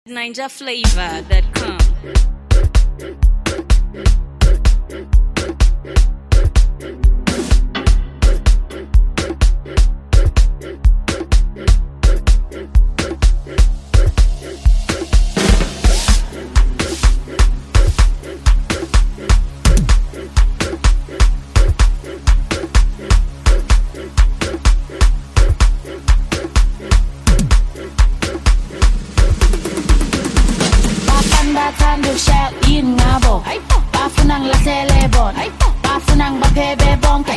NinjaFlavor.com. Batando shell in ngabo Bafunang la celebon Bafunang bapebe bonke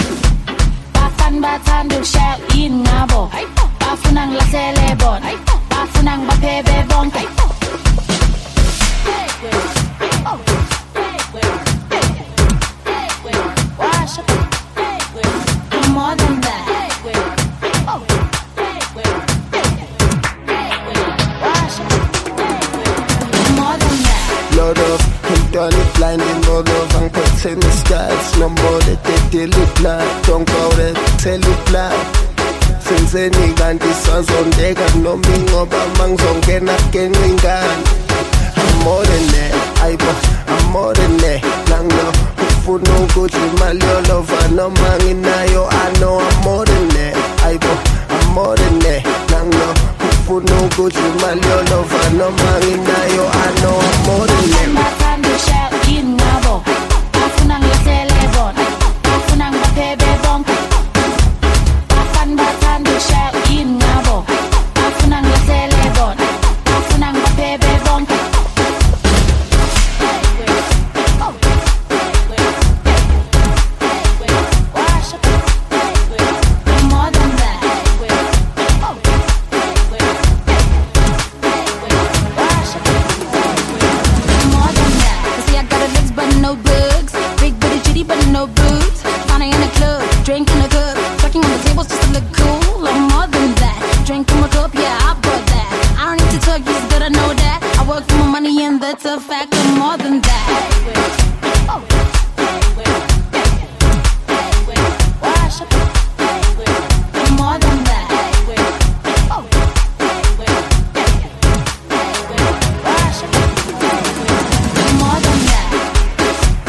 Batando shell in ngabo Bafunang la celebon Bafunang bapebe bonke More than that Load of done it blinding, load of and cuts in the skies. No more that they look like, don't go that tell you black. Since any gun, this was on they got no meaning of a man's on getting up getting gun. I'm more than that, I'm more than that. Lang no, food no good, you my little lover, no man in yo. I know I'm more than that, I'm more than that. Lang no, food no good, you my little lover, no man in yo. I know I'm more than that. Batando shell in ngabo Bafunang la celebon Bafunang bapebe bonke Batando shell in ngabo Bafunang la celebon Bafunang bapebe bonke More than that More than that See I got a legs but no bugs Big booty chitty but no boobs Party in the club, drink in the cup Fucking on the tables just to look cool I'm more than that Drink in my cup, yeah I brought that I don't need to talk, you just gotta know that I work for my money and that's a fact I'm more than that More than that More than that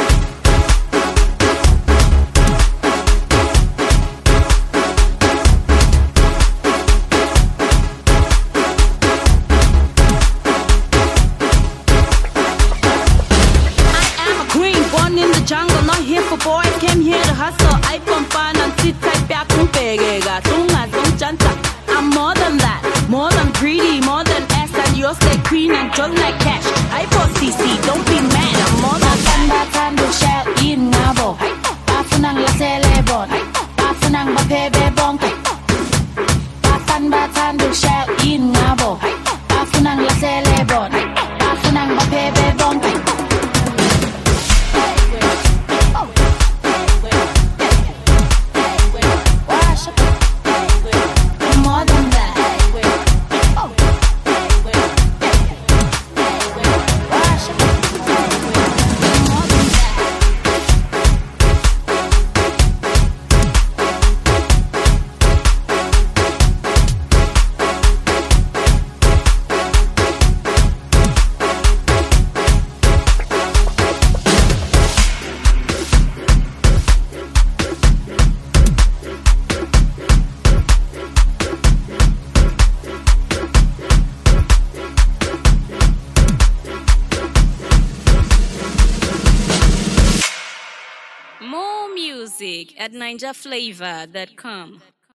I am a queen, born in the jungle, not here for boys, came here to hustle. I pump on and sit tight back kung pegega, tunga zong chanta. I'm more than that, more than pretty, more than ass and yours like queen and drunk like cash. I bought CC, don't be mad, I'm more than that. Batando shell in ngabo, bafunang la celebon, bafunang bapebe bonke. Batando shell in ngabo, bafunang la celebon, bafunang bapebe bonke. More than that More than that More music at NinjaFlavor.com.